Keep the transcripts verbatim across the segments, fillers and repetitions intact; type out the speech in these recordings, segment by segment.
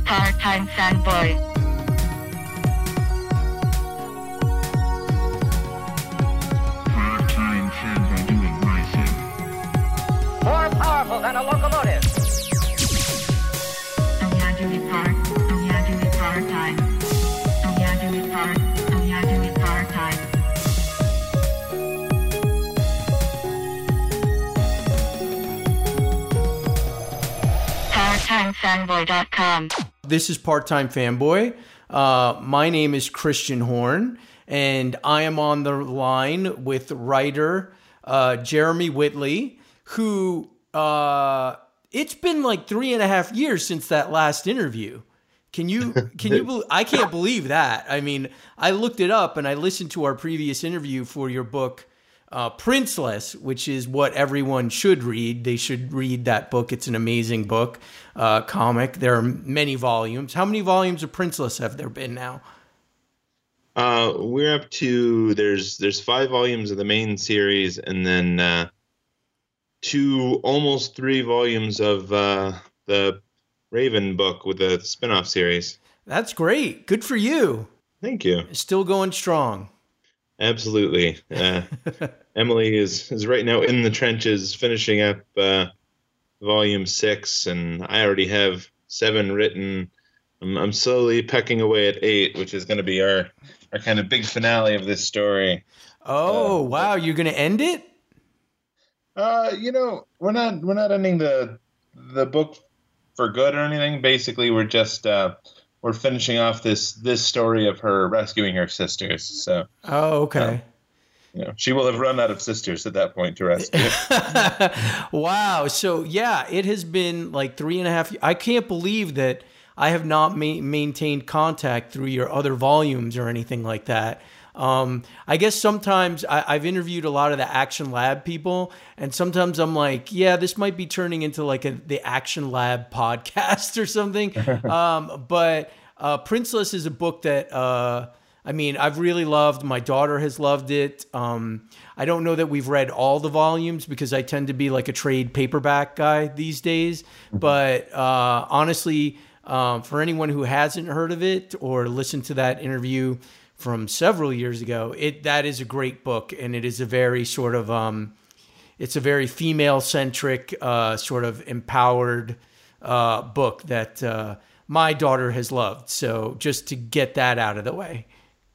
Part-time fanboy. Part-time fanboy doing my thing. More powerful than a locomotive. Oh yeah, do it part. Oh yeah, do it part-time. Oh yeah, do it part. Oh yeah, do it part-time. part time fanboy dot com. This is Part-Time Fanboy. Uh, my name is Christian Horn, and I am on the line with writer uh, Jeremy Whitley, who uh, it's been like three and a half years since that last interview. Can you? Can you? Believe, I can't believe that. I mean, I looked it up and I listened to our previous interview for your book, uh, Princeless, which is what everyone should read. They should read that book. It's an amazing book, uh, comic. There are many volumes. How many volumes of Princeless have there been now? Uh, we're up to there's there's five volumes of the main series, and then uh, two almost three volumes of uh, the Raven book with the spin-off series. That's great. Good for you. Thank you. Still going strong. Absolutely. Uh, Emily is, is right now in the trenches finishing up uh, volume six, and I already have seven written. I'm, I'm slowly pecking away at eight, which is going to be our, our kind of big finale of this story. Oh, uh, wow. You're going to end it? Uh, you know, we're not we're not ending the the book for good or anything. Basically, we're just uh, we're finishing off this this story of her rescuing her sisters. So, oh, okay. Uh, you know, she will have run out of sisters at that point to rescue. Wow. So yeah, it has been like three and a half. I can't believe that I have not ma- maintained contact through your other volumes or anything like that. Um, I guess sometimes I, I've interviewed a lot of the Action Lab people, and sometimes I'm like, yeah, this might be turning into like a, the Action Lab podcast or something. um, but uh, Princeless is a book that, uh, I mean, I've really loved. My daughter has loved it. Um, I don't know that we've read all the volumes because I tend to be like a trade paperback guy these days. But uh, honestly, um, for anyone who hasn't heard of it or listened to that interview from several years ago, it that is a great book, and it is a very sort of um, it's a very female centric, uh, sort of empowered uh, book that uh, my daughter has loved. So just to get that out of the way.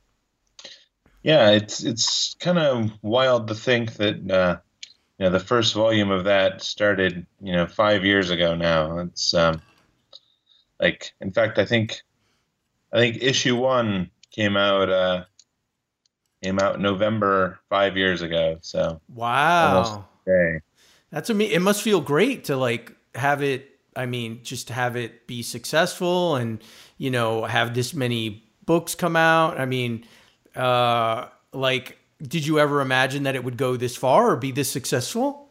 Yeah, it's it's kind of wild to think that uh, you know the first volume of that started you know five years ago now. It's um, like in fact I think I think issue one came out uh, came out November five years ago. So wow, okay. That's a me. It must feel great to like have it. I mean, just to have it be successful, and you know, have this many books come out. I mean, uh, like, did you ever imagine that it would go this far or be this successful?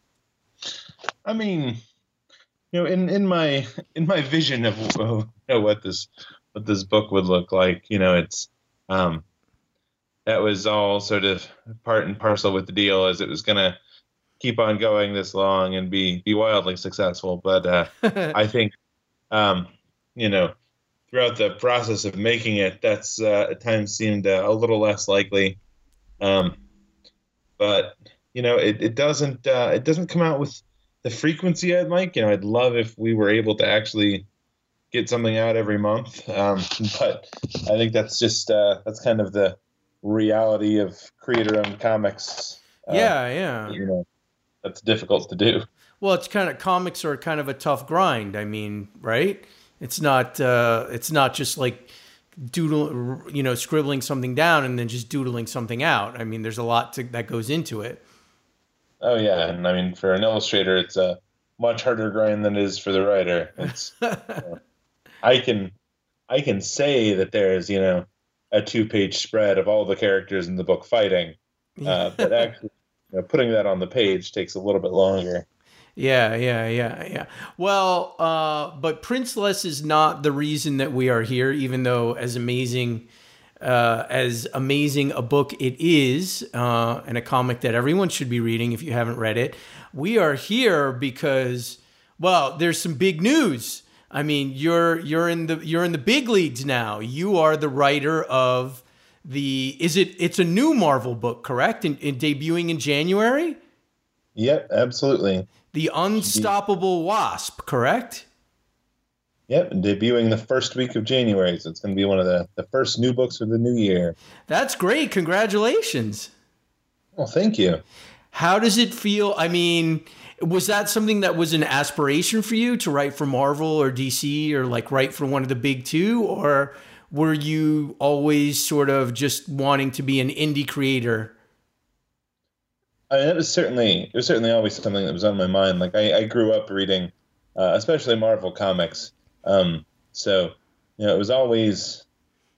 I mean, you know, in, in my in my vision of you know, what this. what this book would look like, you know, it's, um, that was all sort of part and parcel with the deal, as it was going to keep on going this long and be, be wildly successful. But, uh, I think, um, you know, throughout the process of making it, that's, uh, at times seemed uh, a little less likely. Um, but, you know, it, it doesn't, uh, it doesn't come out with the frequency I'd like. You know, I'd love if we were able to actually get something out every month. Um, but I think that's just, uh, that's kind of the reality of creator-owned comics. Uh, yeah, yeah. You know, that's difficult to do. Well, it's kind of, comics are kind of a tough grind. I mean, right? It's not, uh, it's not just like doodle, you know, scribbling something down and then just doodling something out. I mean, there's a lot to, that goes into it. Oh yeah. And I mean, for an illustrator, it's a much harder grind than it is for the writer. It's, you know, I can, I can say that there's, you know, a two-page spread of all the characters in the book fighting, uh, but actually, you know, putting that on the page takes a little bit longer. Yeah, yeah, yeah, yeah. Well, uh, but Princeless is not the reason that we are here, even though as amazing uh, as amazing a book it is, uh, and a comic that everyone should be reading if you haven't read it. We are here because, well, there's some big news. I mean, you're you're in the you're in the big leagues now. You are the writer of the is it it's a new Marvel book, correct? In, in debuting in January? Yep, absolutely. The Unstoppable Wasp, correct? Yep, debuting the first week of January, so it's going to be one of the, the first new books of the new year. That's great. Congratulations. Well, thank you. How does it feel? I mean, was that something that was an aspiration for you to write for Marvel or D C or like write for one of the big two? Or were you always sort of just wanting to be an indie creator? I mean, it was certainly it was certainly always something that was on my mind. Like I, I grew up reading, uh, especially Marvel comics. Um, so, you know, it was always,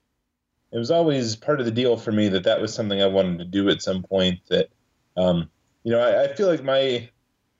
it was always part of the deal for me that that was something I wanted to do at some point. That, um, you know, I, I feel like my,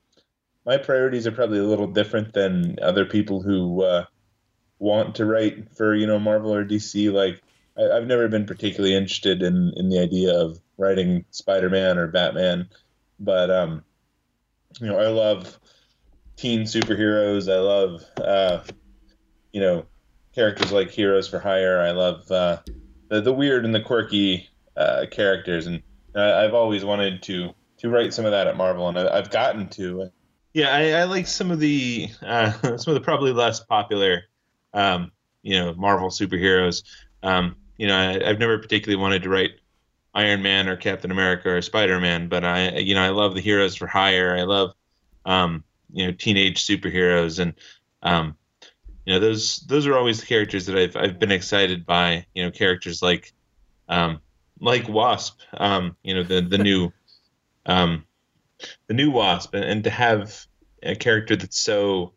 my priorities are probably a little different than other people who uh, want to write for, you know, Marvel or D C. Like, I, I've never been particularly interested in in the idea of writing Spider-Man or Batman, but um, you know, I love teen superheroes. I love. Uh, you know, characters like Heroes for Hire. I love uh, the, the weird and the quirky uh, characters. And I, I've always wanted to to write some of that at Marvel, and I, I've gotten to. Yeah, I, I like some of the uh, some of the probably less popular, um, you know, Marvel superheroes. Um, you know, I, I've never particularly wanted to write Iron Man or Captain America or Spider-Man, but I, you know, I love the Heroes for Hire. I love, um, you know, teenage superheroes, and um, you know, those those are always the characters that I've I've been excited by. You know, characters like um, like Wasp. Um, you know, the the new um, the new Wasp, and, and to have a character that's so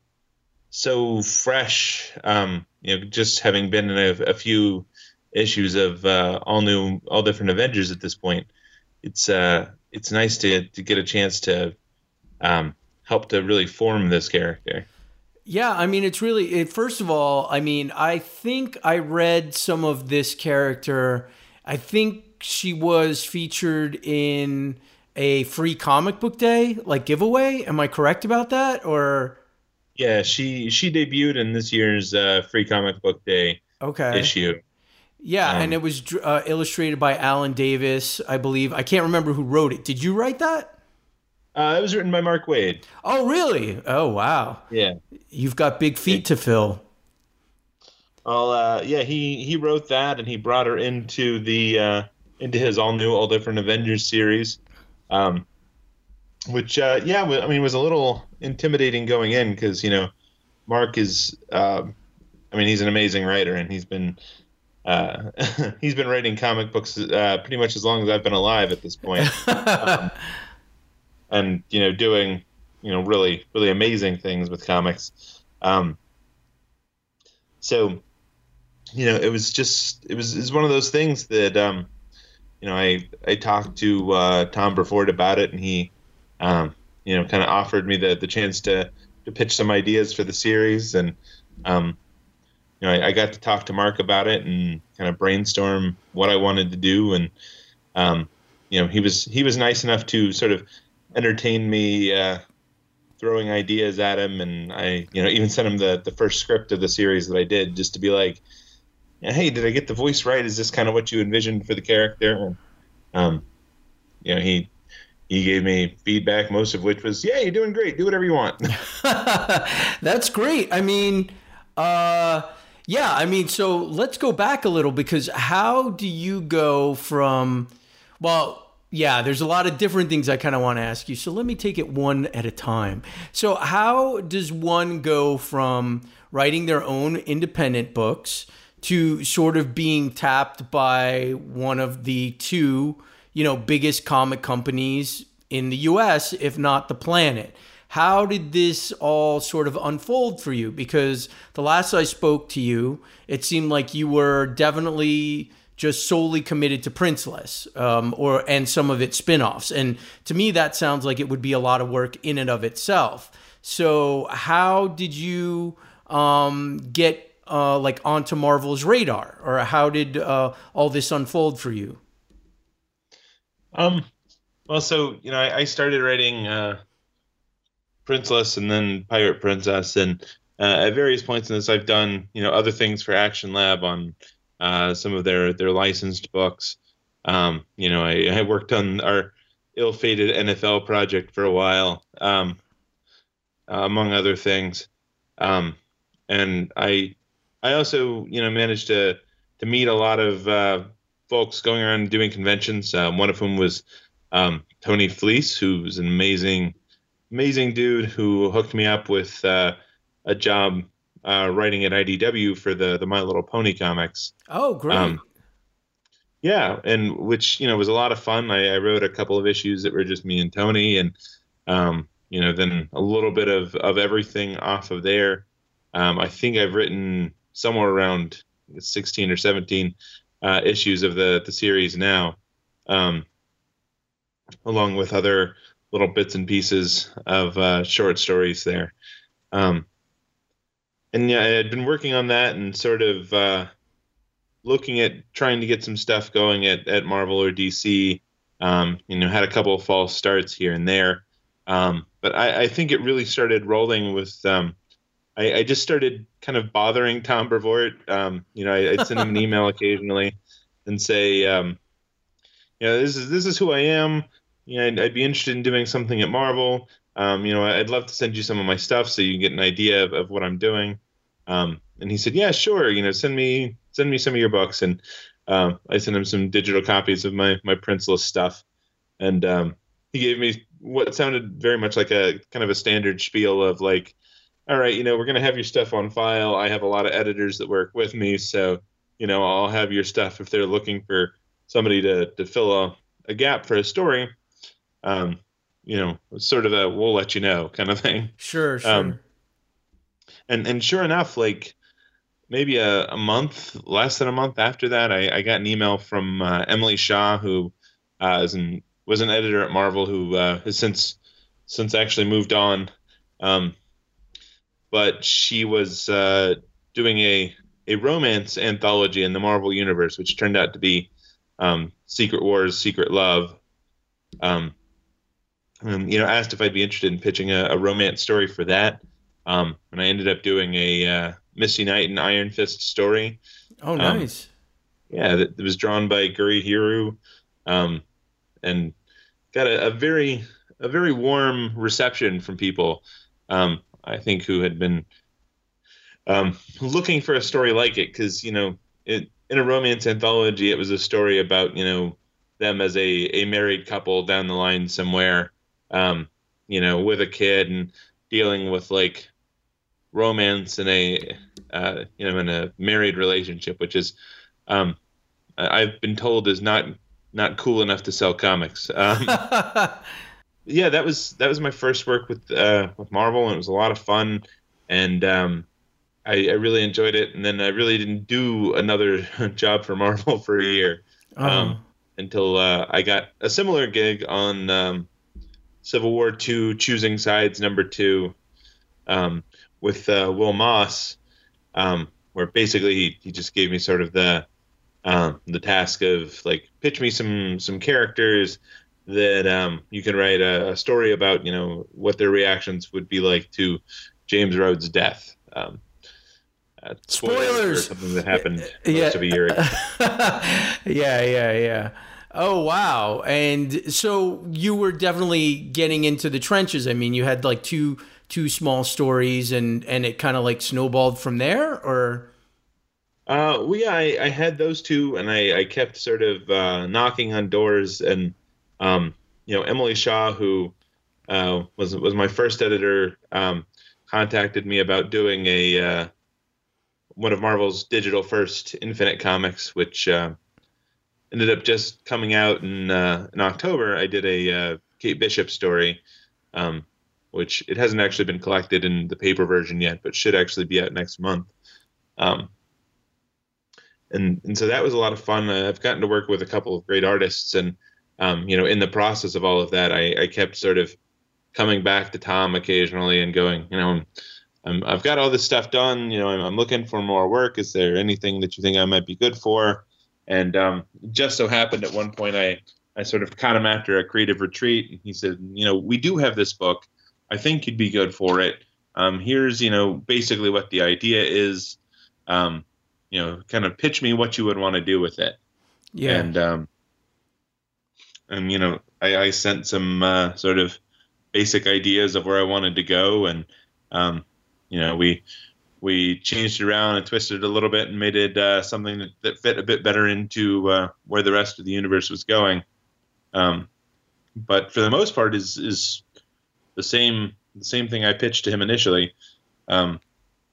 so fresh. Um, you know, just having been in a, a few issues of uh, all new, all different Avengers at this point, it's uh, it's nice to to get a chance to um, help to really form this character. Yeah, I mean, it's really, it, first of all, I mean, I think I read some of this character. I think she was featured in a free comic book day, like giveaway. Am I correct about that? Or yeah, she she debuted in this year's uh, free comic book day okay. issue. Yeah, um, and it was uh, illustrated by Alan Davis, I believe. I can't remember who wrote it. Did you write that? Uh, it was written by Mark Waid. Oh, really? Oh, wow. Yeah. You've got big feet to fill. Well, uh, yeah, he, he wrote that, and he brought her into the uh, into his all new, all different Avengers series, um, which uh, yeah, I mean, was a little intimidating going in because you know, Mark is, uh, I mean, he's an amazing writer, and he's been uh, he's been writing comic books uh, pretty much as long as I've been alive at this point. um, and, you know, doing, you know, really, really amazing things with comics. Um, so, you know, it was just, it was, it was one of those things that, um, you know, I, I talked to uh, Tom Burford about it, and he, um, you know, kind of offered me the, the chance to, to pitch some ideas for the series. And, um, you know, I, I got to talk to Mark about it and kind of brainstorm what I wanted to do. And, um, you know, he was, he was nice enough to sort of entertain me uh, throwing ideas at him, and I, you know, even sent him the, the first script of the series that I did, just to be like, hey, did I get the voice right? Is this kind of what you envisioned for the character? And, um, you know, he he gave me feedback, most of which was, yeah, you're doing great. Do whatever you want. That's great. I mean, uh, yeah, I mean, so let's go back a little, because how do you go from, well, yeah, there's a lot of different things I kind of want to ask you. So let me take it one at a time. So how does one go from writing their own independent books to sort of being tapped by one of the two, you know, biggest comic companies in the U S, if not the planet? How did this all sort of unfold for you? Because the last I spoke to you, it seemed like you were definitely just solely committed to Princeless, um, or and some of its spin-offs. And to me, that sounds like it would be a lot of work in and of itself. So how did you um, get uh, like onto Marvel's radar, or how did uh, all this unfold for you? Um, well, so, you know, I, I started writing uh, Princeless and then Pirate Princess, and uh, at various points in this, I've done, you know, other things for Action Lab on uh, some of their, their licensed books. Um, you know, I, I worked on our ill-fated N F L project for a while, um, uh, among other things. Um, and I, I also, you know, managed to, to meet a lot of uh, folks going around doing conventions. Um, one of whom was um, Tony Fleece, who's an amazing, amazing dude who hooked me up with uh, a job uh, writing at I D W for the, the My Little Pony comics. Oh, great. Um, Yeah, and which, you know, was a lot of fun. I, I wrote a couple of issues that were just me and Tony, and, um, you know, then a little bit of, of everything off of there. Um, I think I've written somewhere around sixteen or seventeen uh, issues of the, the series now, um, along with other little bits and pieces of uh, short stories there. Um, and, yeah, I had been working on that and sort of... Uh, looking at trying to get some stuff going at, at Marvel or D C, um, you know, had a couple of false starts here and there. Um, but I, I think it really started rolling with, um, I, I just started kind of bothering Tom Brevoort. Um, you know, I, I'd send him an email occasionally and say, um, you know, this is, this is who I am. You know, I'd, I'd be interested in doing something at Marvel. Um, you know, I'd love to send you some of my stuff so you can get an idea of, of what I'm doing. Um, and he said, yeah, sure. You know, send me, send me some of your books. And, um, I sent him some digital copies of my, my Princeless stuff. And, um, he gave me what sounded very much like a kind of a standard spiel of like, all right, you know, we're going to have your stuff on file. I have a lot of editors that work with me. So, you know, I'll have your stuff if they're looking for somebody to, to fill a, a gap for a story. Um, you know, sort of a, we'll let you know kind of thing. Sure. Sure. Um, And and sure enough, like maybe a, a month, less than a month after that, I, I got an email from uh, Emily Shaw, who uh, is an, was an editor at Marvel, who uh, has since since actually moved on. Um, but she was uh, doing a, a romance anthology in the Marvel Universe, which turned out to be um, Secret Wars, Secret Love. Um, and, you know, asked if I'd be interested in pitching a, a romance story for that. Um, and I ended up doing a uh, Misty Knight and Iron Fist story. Oh, nice. Um, yeah, that, that was drawn by Guri Hiru, um, and got a, a very a very warm reception from people. Um, I think who had been um, looking for a story like it, because you know, it, in a romance anthology, it was a story about you know them as a a married couple down the line somewhere, um, you know, with a kid and dealing with like romance in a uh, you know in a married relationship, which is um, I've been told is not not cool enough to sell comics. Um, yeah, that was that was my first work with uh, with Marvel, and it was a lot of fun, and um, I, I really enjoyed it. And then I really didn't do another job for Marvel for a year um, uh-huh. until uh, I got a similar gig on um, Civil War two, Choosing Sides number two. Um, with uh, Will Moss, um, where basically he, he just gave me sort of the um, the task of like pitch me some some characters that um, you can write a, a story about, you know, what their reactions would be like to James Rhodes' death. Um, uh, spoilers for something that happened yeah. most of a year ago. yeah, yeah, yeah. Oh, wow. And so you were definitely getting into the trenches. I mean, you had like two two small stories and, and it kind of like snowballed from there, or? Uh, well, yeah, I, I had those two, and I, I kept sort of uh, knocking on doors, and, um, you know, Emily Shaw, who uh, was was my first editor, um, contacted me about doing a uh, one of Marvel's digital first Infinite comics, which uh, ended up just coming out in uh, in October. I did a uh, Kate Bishop story, um, which it hasn't actually been collected in the paper version yet, but should actually be out next month. Um, and and so that was a lot of fun. I've gotten to work with a couple of great artists, and um, you know, in the process of all of that, I, I kept sort of coming back to Tom occasionally and going, you know, I'm, I've got all this stuff done. You know, I'm, I'm looking for more work. Is there anything that you think I might be good for? And um, just so happened at one point, I, I sort of caught him after a creative retreat. He said, you know, we do have this book. I think you'd be good for it. Um, here's, you know, basically what the idea is. Um, you know, kind of pitch me what you would want to do with it. Yeah. And, um, and you know, I, I sent some uh, sort of basic ideas of where I wanted to go. And, um, you know, we we changed it around and twisted it a little bit and made it uh, something that, that fit a bit better into uh, where the rest of the universe was going. Um, but for the most part, is is the same the same thing I pitched to him initially, um,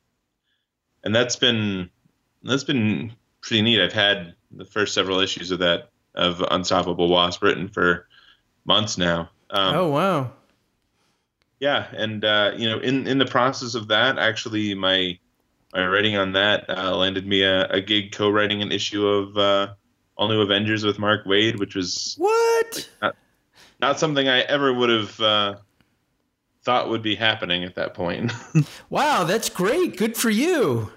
and that's been that's been pretty neat. I've had the first several issues of that of Unstoppable Wasp written for months now. Um, oh wow! Yeah, and uh, you know, in, in the process of that, actually, my my writing on that uh, landed me a, a gig co-writing an issue of uh, All New Avengers with Mark Waid, which was what like, not, not something I ever would have uh, thought would be happening at that point. Wow, that's great. Good for you.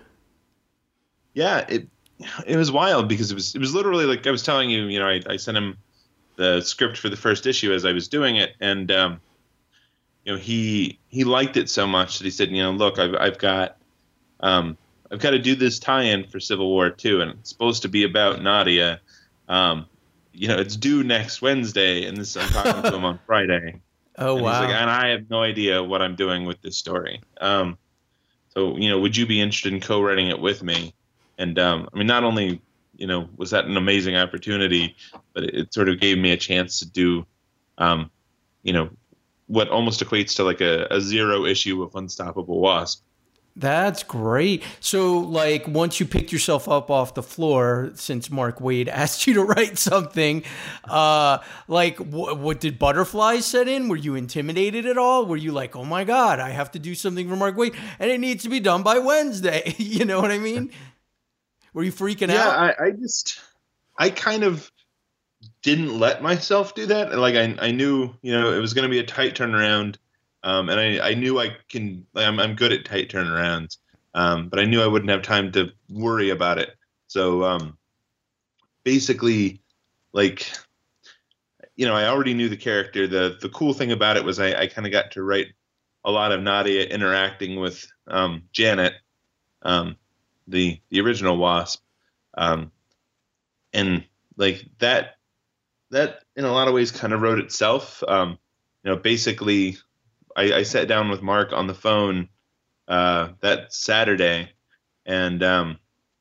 Yeah, it it was wild because it was it was literally like I was telling you. You know, I, I sent him the script for the first issue as I was doing it, and um, you know, he he liked it so much that he said, you know, look, I've I've got um, I've got to do this tie-in for Civil War two, and it's supposed to be about Nadia. Um, you know, it's due next Wednesday, and this I'm talking to him on Friday. Oh and wow! He's like, and I have no idea what I'm doing with this story. Um, so you know, would you be interested in co-writing it with me? And um, I mean, not only you know was that an amazing opportunity, but it, it sort of gave me a chance to do, um, you know, what almost equates to like a, a zero issue of Unstoppable Wasp. That's great. So, like, once you picked yourself up off the floor, since Mark Waid asked you to write something, uh, like, wh- what did butterflies set in? Were you intimidated at all? Were you like, oh my God, I have to do something for Mark Waid, and it needs to be done by Wednesday? You know what I mean? Were you freaking yeah, out? Yeah, I, I just, I kind of didn't let myself do that. Like, I, I knew, you know, it was going to be a tight turnaround. Um, and I, I knew I can, like, I'm, I'm good at tight turnarounds, um, but I knew I wouldn't have time to worry about it. So, um, basically, like, you know, I already knew the character. The, the cool thing about it was I, I kind of got to write a lot of Nadia interacting with, um, Janet, um, the, the original Wasp. Um, and like that, that in a lot of ways kind of wrote itself. Um, you know, basically, I, I sat down with Mark on the phone uh, that Saturday, and um,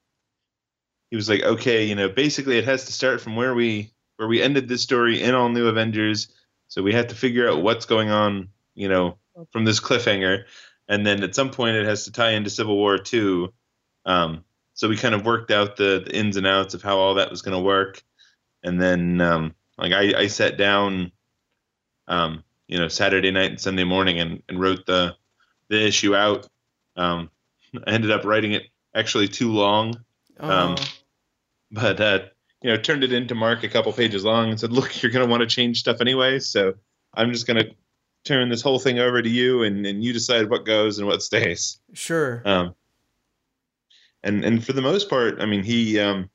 he was like, "Okay, you know, basically it has to start from where we where we ended this story in All New Avengers. So we have to figure out what's going on, you know, from this cliffhanger, and then at some point it has to tie into Civil War two. Um, so we kind of worked out the, the ins and outs of how all that was going to work, and then um, like I, I sat down." Um, you know, Saturday night and Sunday morning and, and wrote the the issue out. Um, I ended up writing it actually too long. Um, Oh. but, uh, you know, turned it into Mark a couple pages long and said, look, you're going to want to change stuff anyway. So I'm just going to turn this whole thing over to you and, and you decide what goes and what stays. Sure. Um, and, and for the most part, I mean, he, um,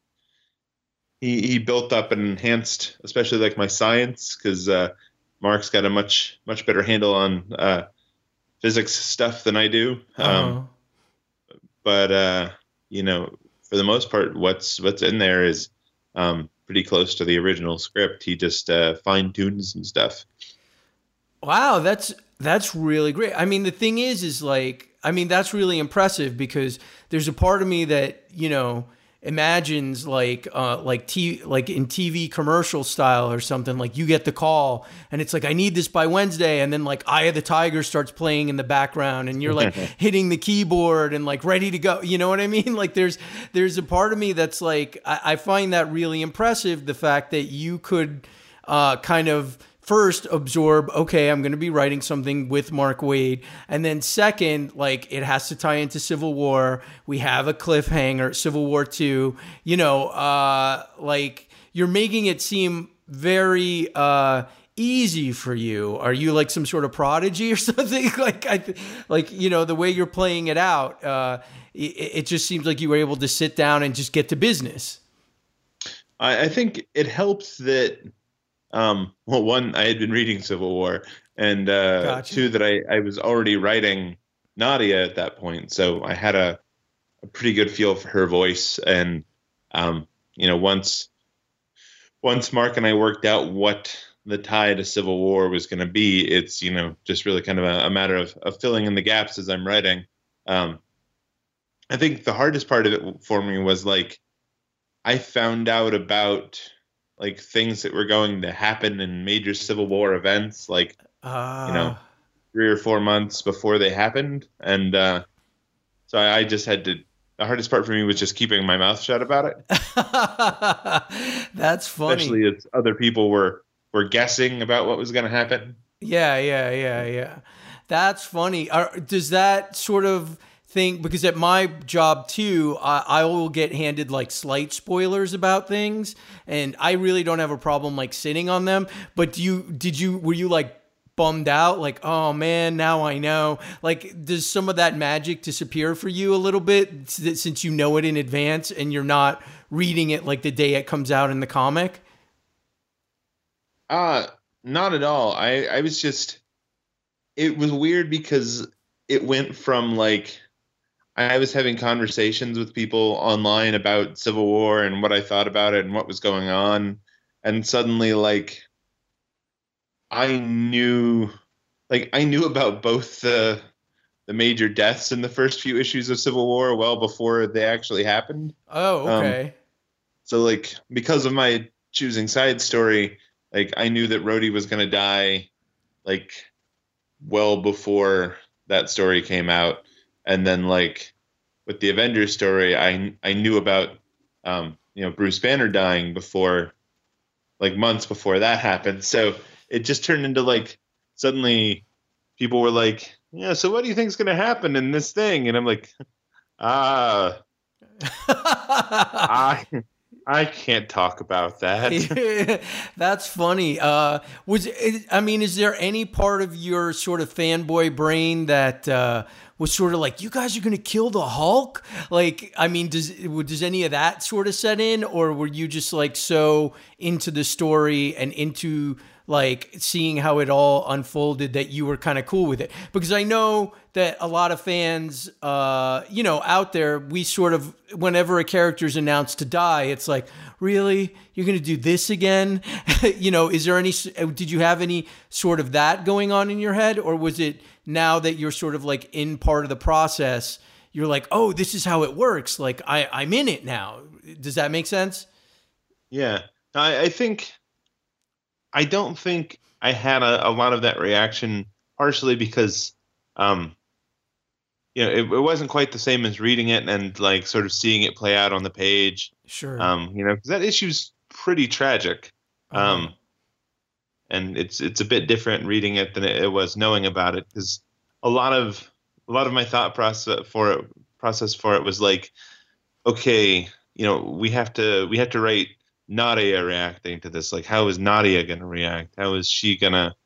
he, he built up and enhanced, especially like my science, cause, uh, Mark's got a much, much better handle on uh, physics stuff than I do. Um, Uh-huh. But, uh, you know, for the most part, what's what's in there is um, pretty close to the original script. He just uh, fine-tunes and stuff. Wow, that's that's really great. I mean, the thing is, is like, I mean, that's really impressive because there's a part of me that, you know, imagines like uh like t like in T V commercial style or something, like you get the call and it's like, I need this by Wednesday, and then like Eye of the Tiger starts playing in the background and you're like hitting the keyboard and like ready to go, you know what I mean? Like there's there's a part of me that's like, I, I find that really impressive, the fact that you could uh kind of first absorb, okay, I'm going to be writing something with Mark Waid. And then second, like it has to tie into Civil War. We have a cliffhanger, Civil War two, you know, uh, like you're making it seem very, uh, easy for you. Are you like some sort of prodigy or something? like, I, like, you know, the way you're playing it out, uh, it, it just seems like you were able to sit down and just get to business. I, I think it helps that, Um, well, one, I had been reading Civil War, and uh, Gotcha. two, that I, I was already writing Nadia at that point. So I had a, a pretty good feel for her voice. And, um, you know, once, once Mark and I worked out what the tie to Civil War was going to be, it's, you know, just really kind of a, a matter of, of filling in the gaps as I'm writing. Um, I think the hardest part of it for me was like, I found out about like things that were going to happen in major Civil War events, like, Uh, you know, three or four months before they happened. And uh, so I, I just had to, the hardest part for me was just keeping my mouth shut about it. That's funny. Especially as other people were, were guessing about what was going to happen. Yeah, yeah, yeah, yeah. That's funny. Are, does that sort of thing, because at my job too, I, I will get handed like slight spoilers about things, and I really don't have a problem like sitting on them. But do you, did you, were you like bummed out? Like, oh man, now I know. Like, does some of that magic disappear for you a little bit since you know it in advance and you're not reading it like the day it comes out in the comic? Uh, not at all. I, I was just, it was weird because it went from like, I was having conversations with people online about Civil War and what I thought about it and what was going on. And suddenly, like, I knew, like, I knew about both the, the major deaths in the first few issues of Civil War well before they actually happened. Oh, okay. Um, so, like, because of my choosing side story, like, I knew that Rhodey was going to die, like, well before that story came out. And then, like, with the Avengers story, I I knew about, um, you know, Bruce Banner dying before, like, months before that happened. So it just turned into, like, suddenly people were like, yeah, so what do you think is going to happen in this thing? And I'm like, ah, I I can't talk about that. That's funny. Uh, was it, I mean, is there any part of your sort of fanboy brain that uh, was sort of like, you guys are going to kill the Hulk? Like, I mean, does does any of that sort of set in, or were you just like so into the story and into like seeing how it all unfolded that you were kind of cool with it? Because I know that a lot of fans, uh, you know, out there, we sort of, whenever a character's announced to die, it's like, really? You're going to do this again? You know, is there any, did you have any sort of that going on in your head? Or was it now that you're sort of like in part of the process, you're like, oh, this is how it works. Like I, I'm in it now. Does that make sense? Yeah, I, I think, I don't think I had a, a lot of that reaction, partially because, um, you know, it, it wasn't quite the same as reading it and like sort of seeing it play out on the page. Sure. Um, you know, because that issue's pretty tragic. Um, Uh-huh. and it's it's a bit different reading it than it, it was knowing about it, because a lot of a lot of my thought process for it process for it was like, okay, you know, we have to we have to write Nadia reacting to this. Like, how is Nadia going to react? How is she going to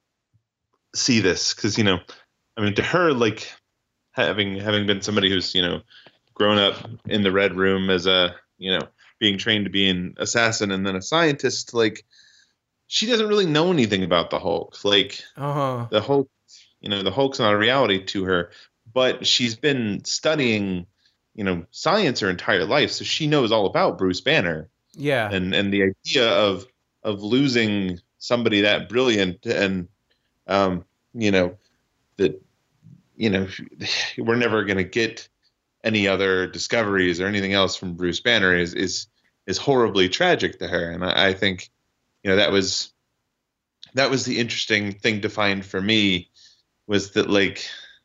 see this? Because, you know, I mean, to her, like, having having been somebody who's, you know, grown up in the Red Room as a, you know, being trained to be an assassin and then a scientist, like, she doesn't really know anything about the Hulk. Like, Uh-huh. the Hulk, you know, the Hulk's not a reality to her, but she's been studying, you know, science her entire life, so she knows all about Bruce Banner. Yeah. And and the idea of of losing somebody that brilliant and, um, you know, that, you know, we're never going to get any other discoveries or anything else from Bruce Banner is is is horribly tragic to her. And I, I think, you know, that was that was the interesting thing to find for me, was that, like,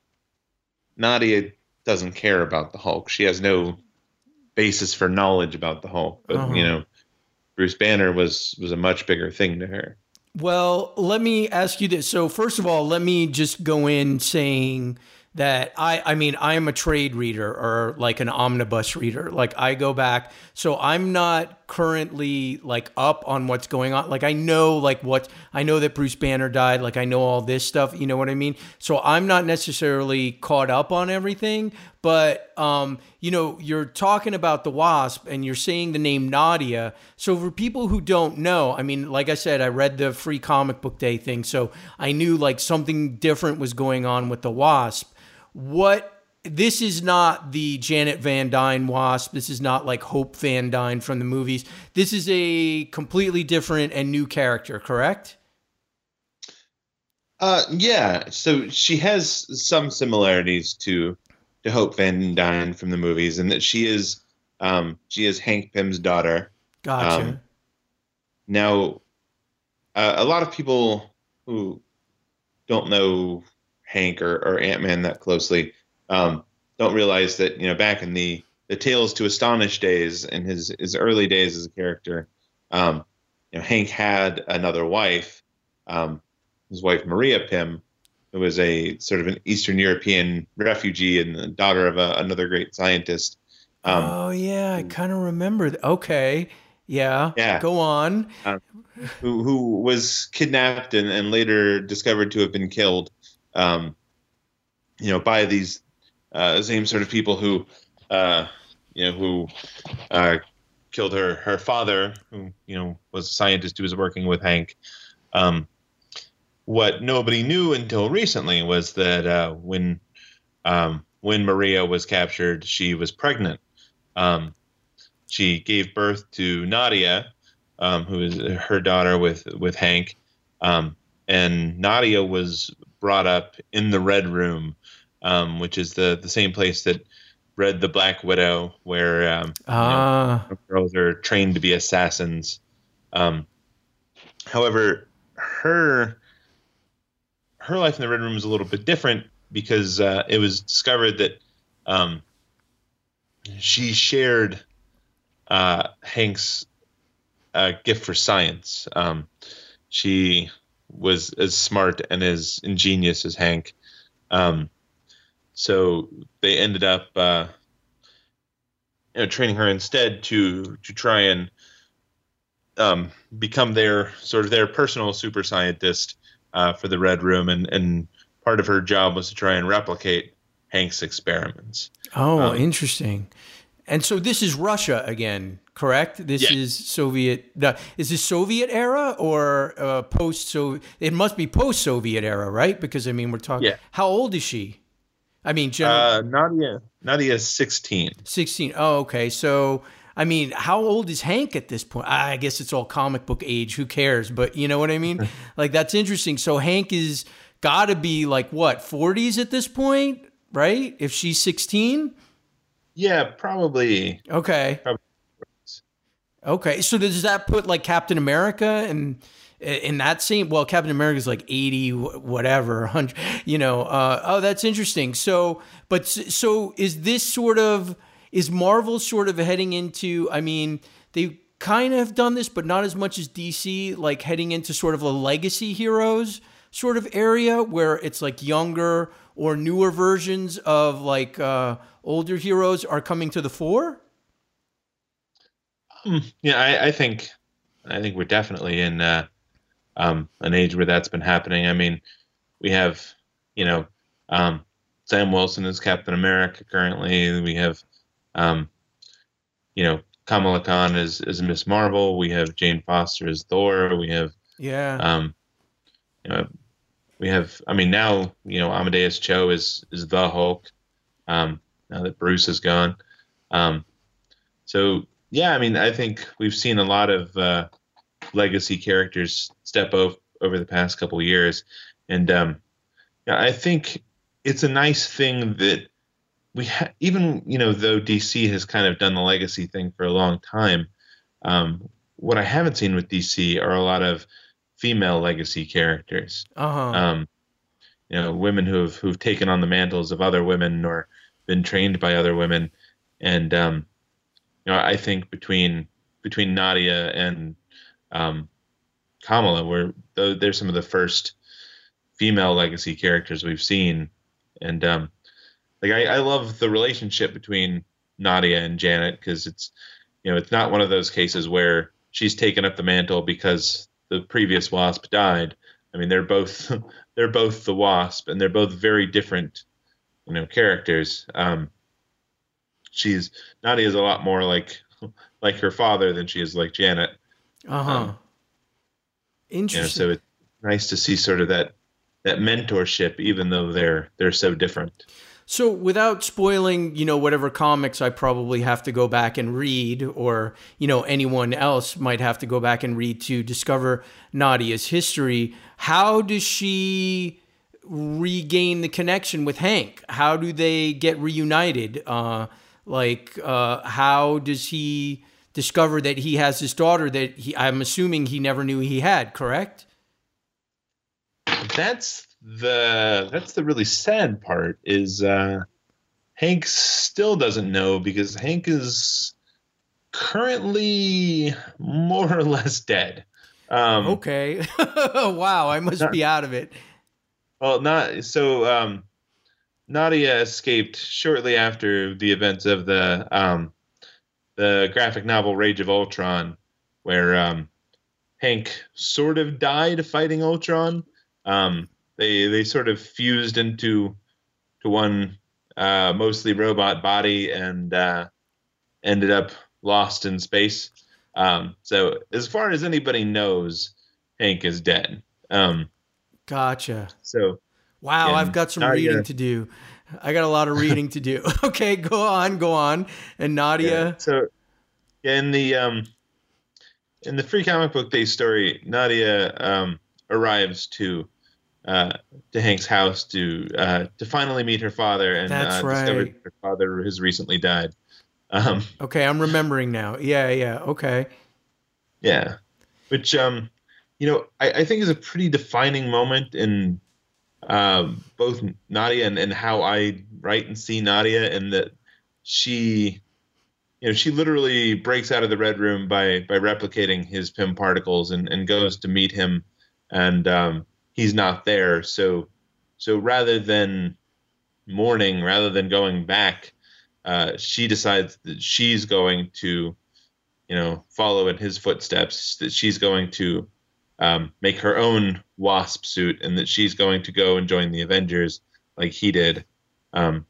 Nadia doesn't care about the Hulk. She has no basis for knowledge about the Hulk. But, Uh-huh. you know, Bruce Banner was was a much bigger thing to her. Well, let me ask you this. So first of all, let me just go in saying that I, I mean, I am a trade reader or like an omnibus reader. Like I go back. So I'm not currently like up on what's going on. Like I know like what, I know that Bruce Banner died. Like I know all this stuff, you know what I mean? So I'm not necessarily caught up on everything, but, um, you know, you're talking about the Wasp and you're saying the name Nadia. So for people who don't know, I mean, like I said, I read the Free Comic Book Day thing. So I knew like something different was going on with the Wasp. what this is not the Janet Van Dyne Wasp. This is not like Hope Van Dyne from the movies. This is a completely different and new character, correct? Uh, yeah. So she has some similarities to to Hope Van Dyne from the movies, in that she is um, she is Hank Pym's daughter. Gotcha. Um, now, uh, a lot of people who don't know Hank or, or Ant-Man that closely um, don't realize that, you know, back in the, the Tales to Astonish days, in his, his early days as a character, um, you know, Hank had another wife, um, his wife Maria Pym, who was a sort of an Eastern European refugee and the daughter of a, another great scientist. Um, oh, yeah, I kind of remember. Th- okay. Yeah. Yeah. Go on. Uh, who who was kidnapped and, and later discovered to have been killed, um, you know, by these uh, same sort of people who, uh, you know, who uh, killed her her father, who, you know, was a scientist who was working with Hank. Um, what nobody knew until recently was that uh, when um, when Maria was captured, she was pregnant. Um, she gave birth to Nadia, um, who is her daughter with with Hank, um, and Nadia was brought up in the Red Room, um, which is the the same place that bred the Black Widow, where um, Ah. you know, girls are trained to be assassins. Um, however, her her life in the Red Room is a little bit different because uh, it was discovered that um, she shared uh, Hank's uh, gift for science. Um, she was as smart and as ingenious as Hank. Um, so they ended up uh, you know, training her instead to to try and um, become their sort of their personal super scientist uh, for the Red Room, and, and part of her job was to try and replicate Hank's experiments. Oh, Um, interesting. And so this is Russia again, correct? This Yeah. is Soviet. No, is this Soviet era or uh, post? So it must be post Soviet era, right? Because I mean, we're talking. Yeah. How old is she? I mean, generally, Uh, Nadia Nadia is sixteen. sixteen. Oh, okay. So I mean, how old is Hank at this point? I guess it's all comic book age. Who cares? But you know what I mean? Like, that's interesting. So Hank is got to be like what, forties at this point, right? If she's sixteen. Yeah, probably. Okay. Probably. Okay. So does that put like Captain America and in that same? Well, Captain America's like eighty, wh- whatever, one hundred. You know. Uh, oh, that's interesting. So, but s- so is this sort of is Marvel sort of heading into? I mean, they kind of have done this, but not as much as D C. Like heading into sort of a legacy heroes sort of area where it's like younger or newer versions of like uh, older heroes are coming to the fore. Um, yeah, I, I think I think we're definitely in uh, um, an age where that's been happening. I mean, we have, you know, um, Sam Wilson as Captain America currently. We have, um, you know, Kamala Khan as, as Miss Marvel. We have Jane Foster as Thor. We have, Yeah. um, you know, we have. I mean, now you know Amadeus Cho is is the Hulk. Um, now that Bruce is gone, um, so yeah, I mean, I think we've seen a lot of uh, legacy characters step over over the past couple of years, and um, yeah, I think it's a nice thing that we ha- even you know though D C has kind of done the legacy thing for a long time. Um, what I haven't seen with D C are a lot of female legacy characters. Uh-huh. Um, you know, women who've who've taken on the mantles of other women or been trained by other women, and um, you know, I think between between Nadia and um, Kamala, were they're some of the first female legacy characters we've seen, and um, like I, I love the relationship between Nadia and Janet because it's you know it's not one of those cases where she's taken up the mantle because the previous Wasp died. I mean, they're both they're both the Wasp, and they're both very different, you know, characters. Um, she's Nadia is a lot more like like her father than she is like Janet. Uh-huh. Um, You know, Interesting. so it's nice to see sort of that that mentorship, even though they're they're so different. So without spoiling, you know, whatever comics I probably have to go back and read, or, you know, anyone else might have to go back and read to discover Nadia's history, how does she regain the connection with Hank? How do they get reunited? Uh, like, uh, how does he discover that he has this daughter that he, I'm assuming he never knew he had, correct? That's the that's the really sad part is uh, Hank still doesn't know, because Hank is currently more or less dead. Um, okay. Wow, I must not, be out of it. Well, not so. Um, Nadia escaped shortly after the events of the um, the graphic novel Rage of Ultron, where um, Hank sort of died fighting Ultron. Um, they they sort of fused into to one uh, mostly robot body and uh, ended up lost in space. Um, so as far as anybody knows, Hank is dead. Um, Gotcha. So, wow, I've got some Nadia, reading to do. I got a lot of reading to do. Okay, go on, go on. And Nadia. Yeah, so, in the um, in the Free Comic Book Day story, Nadia um, arrives to uh, to Hank's house to uh, to finally meet her father, and That's uh, right. discover that her father has recently died. Um, okay, I'm remembering now. Yeah, yeah. Okay. Yeah, which um. You know, I, I think is a pretty defining moment in uh, both Nadia and, and how I write and see Nadia, in that she, you know, she literally breaks out of the Red Room by by replicating his P I M particles and, and goes to meet him, and um, he's not there. So, so rather than mourning, rather than going back, uh, she decides that she's going to, you know, follow in his footsteps. That she's going to Um, make her own Wasp suit, and that she's going to go and join the Avengers like he did, um,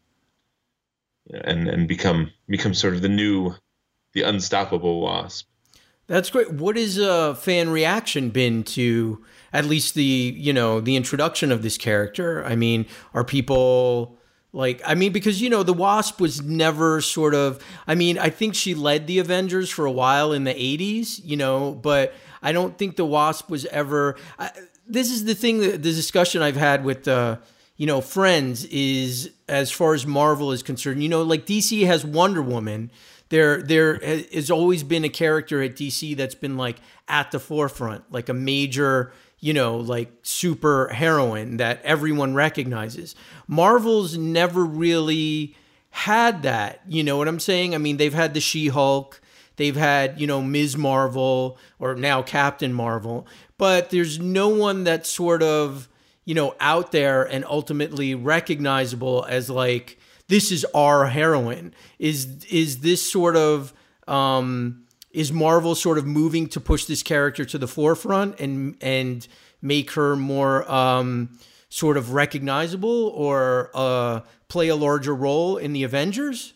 and and become become sort of the new, the unstoppable Wasp. That's great. What has uh, fan reaction been to at least the you know the introduction of this character? I mean, are people like? I mean, because you know the Wasp was never sort of. I mean, I think she led the Avengers for a while in the eighties, you know, but I don't think the Wasp was ever. I, this is the thing that the discussion I've had with, uh, you know, friends is as far as Marvel is concerned. You know, like D C has Wonder Woman. There, there has always been a character at D C that's been like at the forefront, like a major, you know, like super heroine that everyone recognizes. Marvel's never really had that. You know what I'm saying? I mean, they've had the She-Hulk. They've had, you know, Miz Marvel, or now Captain Marvel, but there's no one that's sort of, you know, out there and ultimately recognizable as like, this is our heroine. Is is this sort of, um, is Marvel sort of moving to push this character to the forefront and and make her more um, sort of recognizable, or uh, play a larger role in the Avengers?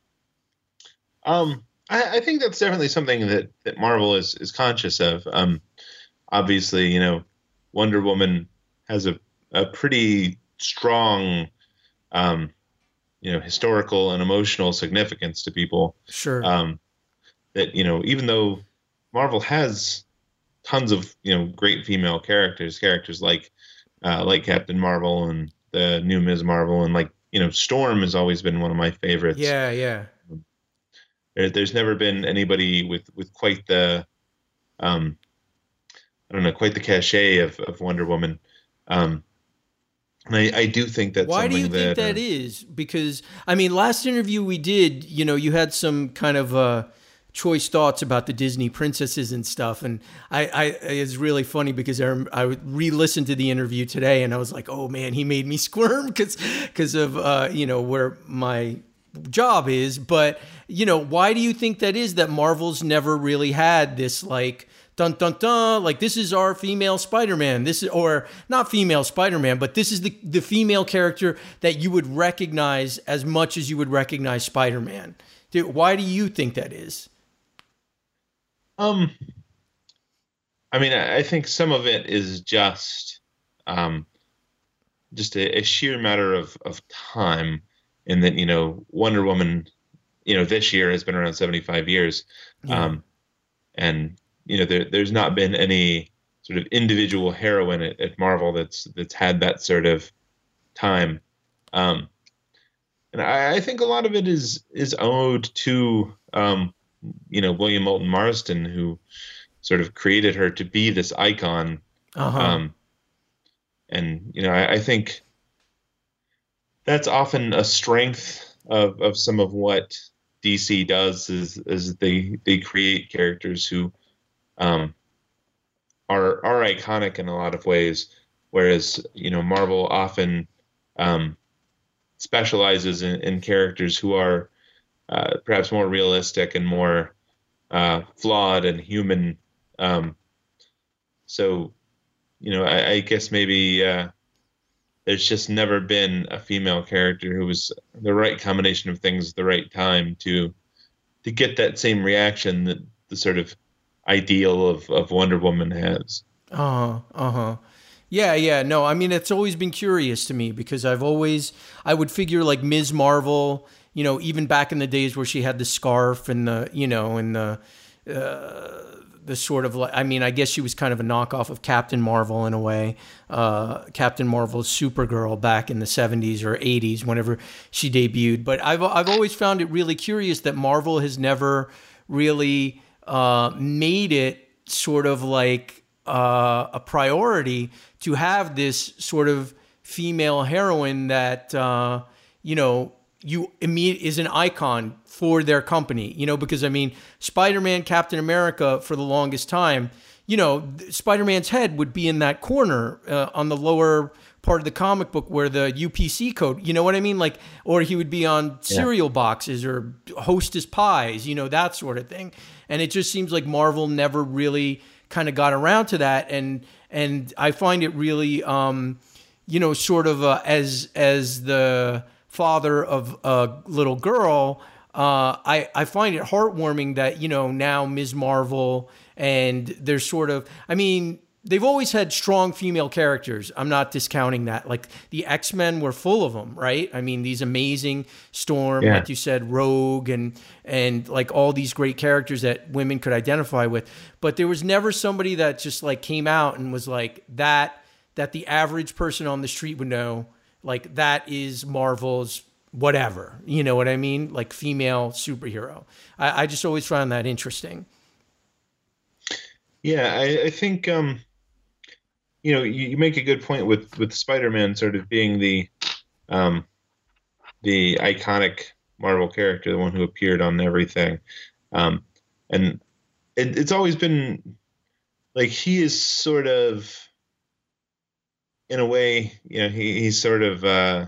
Um. I, I think that's definitely something that, that Marvel is, is conscious of. Um, obviously, you know, Wonder Woman has a, a pretty strong, um, you know, historical and emotional significance to people. Sure. Um, that, you know, even though Marvel has tons of, you know, great female characters, characters like uh, like Captain Marvel and the new Miz Marvel, and like, you know, Storm has always been one of my favorites. Yeah, yeah. There, there's never been anybody with, with quite the, um, I don't know, quite the cachet of, of Wonder Woman. Um, and I, I do think that's Why do you that, think that uh, is? Because, I mean, last interview we did, you know, you had some kind of uh, choice thoughts about the Disney princesses and stuff. And I, I it's really funny because I, I re-listened to the interview today and I was like, oh, man, he made me squirm because because of, uh, you know, where my job is. But, you know, why do you think that is, that Marvel's never really had this like dun dun dun, like this is our female Spider-Man, this is, or not female Spider-Man, but this is the the female character that you would recognize as much as you would recognize Spider-Man? Dude, why do you think that is? Um I mean, I think some of it is just um just a, a sheer matter of of time. in that, you know, Wonder Woman, you know, this year has been around seventy-five years. Yeah. Um, and, you know, there, there's not been any sort of individual heroine at, at Marvel that's, that's had that sort of time. Um, and I, I think a lot of it is, is owed to, um, you know, William Moulton Marston, who sort of created her to be this icon. Uh-huh. Um, and, you know, I, I think that's often a strength of, of some of what D C does is, is they, they create characters who, um, are, are iconic in a lot of ways. Whereas, you know, Marvel often, um, specializes in, in characters who are, uh, perhaps more realistic and more, uh, flawed and human. Um, so, you know, I, I guess maybe, uh, there's just never been a female character who was the right combination of things at the right time to to get that same reaction that the sort of ideal of, of Wonder Woman has. Uh-huh. Uh-huh. Yeah, yeah. No, I mean, it's always been curious to me because I've always, I would figure like Miz Marvel, you know, even back in the days where she had the scarf and the, you know, and the, uh, the sort of like, I mean, I guess she was kind of a knockoff of Captain Marvel in a way. Uh, Captain Marvel's Supergirl back in the seventies or eighties, whenever she debuted. But I've I've always found it really curious that Marvel has never really uh, made it sort of like uh, a priority to have this sort of female heroine that uh, you know you immediate is an icon for their company, you know, because I mean, Spider-Man, Captain America, for the longest time, you know, Spider-Man's head would be in that corner uh, on the lower part of the comic book where the U P C code, you know what I mean? Like, or he would be on cereal yeah. boxes or Hostess pies, you know, that sort of thing. And it just seems like Marvel never really kind of got around to that. And, and I find it really, um, you know, sort of uh, as, as the father of a little girl, uh, I, I find it heartwarming that, you know, now Miz Marvel and they're sort of, I mean, they've always had strong female characters. I'm not discounting that. Like the X-Men were full of them, right? I mean, these amazing Storm, yeah. like you said, Rogue, and and like all these great characters that women could identify with. But there was never somebody that just like came out and was like that, that the average person on the street would know, like that is Marvel's whatever. You know what I mean? Like female superhero. I, I just always found that interesting. Yeah, I, I think, um, you know, you, you make a good point with, with Spider-Man sort of being the um, the iconic Marvel character, the one who appeared on everything. Um, and it, it's always been like he is sort of, in a way, you know, he, he's sort of uh,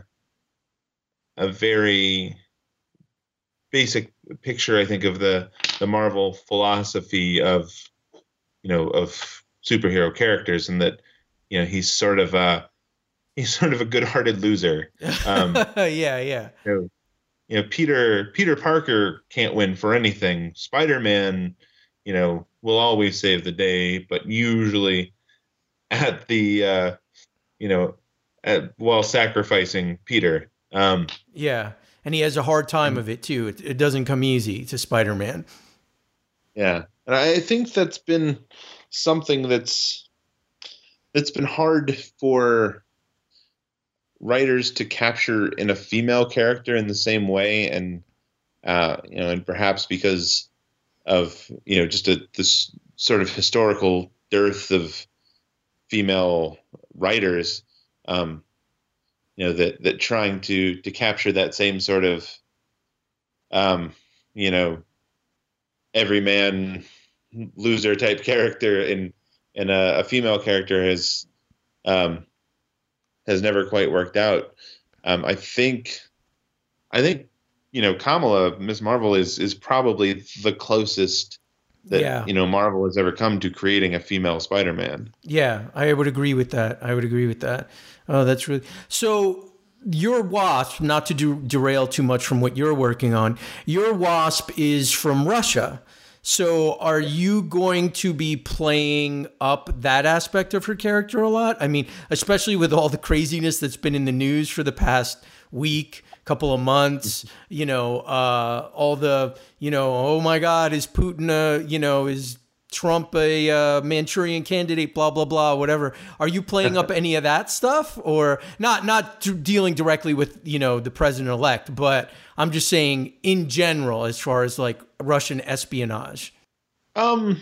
a very basic picture, I think, of the, the Marvel philosophy of, you know, of superhero characters, and that, you know, he's sort of a, he's sort of a good-hearted loser. Um, yeah, yeah. You know, you know, Peter, Peter Parker can't win for anything. Spider-Man, you know, will always save the day, but usually at the, uh, you know, at, while sacrificing Peter. Um, yeah. And he has a hard time of it too. It, it doesn't come easy to Spider-Man. Yeah. And I think that's been something that's that's been hard for writers to capture in a female character in the same way, and uh, you know, and perhaps because of, you know, just a this sort of historical dearth of female writers, um, you know, that that trying to to capture that same sort of, um, you know, everyman loser type character in in a, a female character has um, has never quite worked out. Um, I think I think you know, Kamala, Miz Marvel is is probably the closest that yeah. you know, Marvel has ever come to creating a female Spider-Man. Yeah, I would agree with that. I would agree with that. Oh, that's really so. Your Wasp, not to do, derail too much from what you're working on, your Wasp is from Russia. So are you going to be playing up that aspect of her character a lot? I mean, especially with all the craziness that's been in the news for the past week couple of months. You know, uh, all the, you know, oh my God, is Putin, uh, you know, is Trump a uh, Manchurian candidate, blah, blah, blah, whatever. Are you playing up any of that stuff, or not, not d- dealing directly with, you know, the president-elect, but I'm just saying in general, as far as like Russian espionage? Um,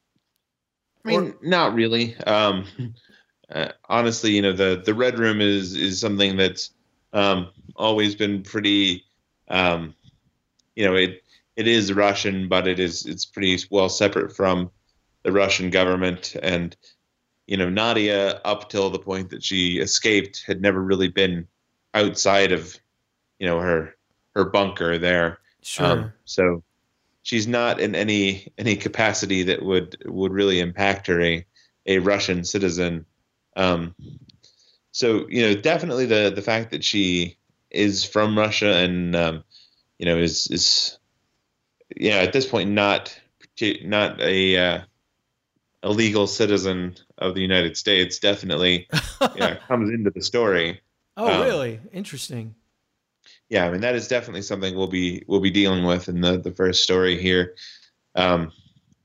I mean, or, not really. Um, uh, honestly, you know, the, the Red Room is, is something that's um, always been pretty, um, you know, it, it is Russian, but it is, it's pretty well separate from the Russian government. And, you know, Nadia, up till the point that she escaped, had never really been outside of, you know, her, her bunker there. Sure. Um, so she's not in any, any capacity that would, would really impact her, a, a Russian citizen. Um, so, you know, definitely the, the fact that she is from Russia and, um, you know, is, is, yeah, at this point, not, not a, uh, a legal citizen of the United States, definitely yeah, comes into the story. Oh, um, really? Interesting. Yeah, I mean, that is definitely something we'll be we'll be dealing with in the, the first story here. Um,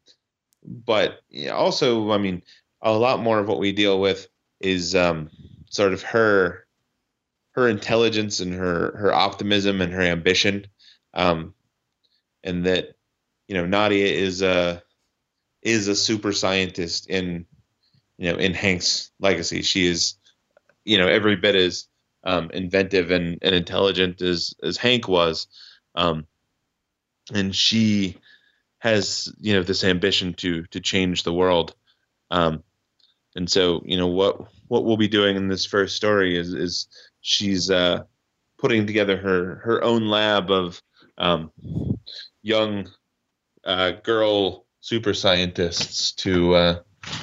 but yeah, also, I mean, a lot more of what we deal with is um, sort of her her intelligence and her her optimism and her ambition, um, and that, you know, Nadia is a is a super scientist in, you know, in Hank's legacy. She is, you know, every bit as um, inventive and, and intelligent as, as Hank was. Um, and she has, you know, this ambition to, to change the world. Um, and so, you know, what, what we'll be doing in this first story is, is she's uh, putting together her, her own lab of um, young uh, girl super scientists to uh,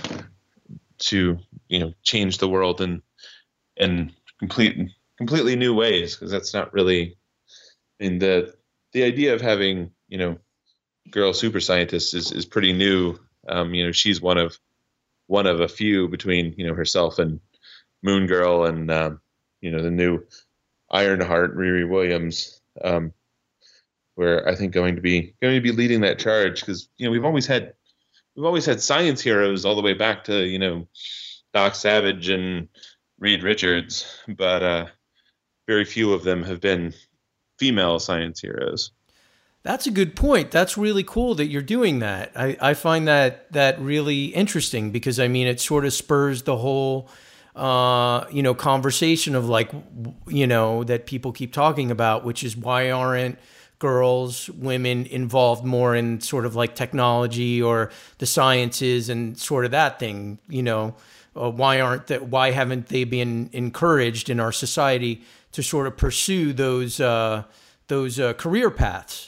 to you know change the world in in complete completely new ways, because that's not really, I mean, the the idea of having, you know, girl super scientists is, is pretty new. Um, you know, she's one of one of a few between, you know, herself and Moon Girl and um, you know, the new Ironheart, Riri Williams. Um, We're, I think, going to be going to be leading that charge, because, you know, we've always had we've always had science heroes all the way back to, you know, Doc Savage and Reed Richards, but uh, very few of them have been female science heroes. That's a good point. That's really cool that you're doing that. I, I find that that really interesting, because, I mean, it sort of spurs the whole, uh, you know, conversation of, like, you know, that people keep talking about, which is, why aren't girls, women involved more in sort of like technology or the sciences and sort of that thing, you know, uh, why aren't that, why haven't they been encouraged in our society to sort of pursue those, uh, those uh, career paths?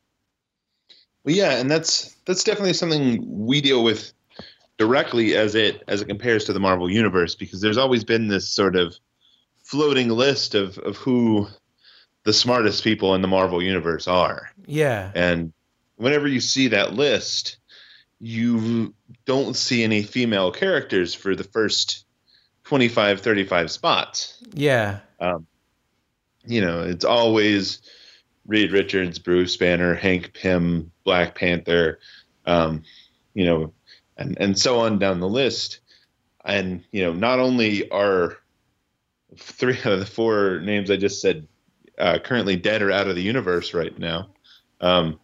Well, yeah. And that's, that's definitely something we deal with directly as it, as it compares to the Marvel Universe, because there's always been this sort of floating list of, of who the smartest people in the Marvel Universe are. Yeah. And whenever you see that list, you don't see any female characters for the first twenty-five, thirty-five spots. Yeah. Um, you know, it's always Reed Richards, Bruce Banner, Hank Pym, Black Panther, um, you know, and, and so on down the list. And, you know, not only are three out of the four names I just said Uh, currently dead or out of the universe right now. Um,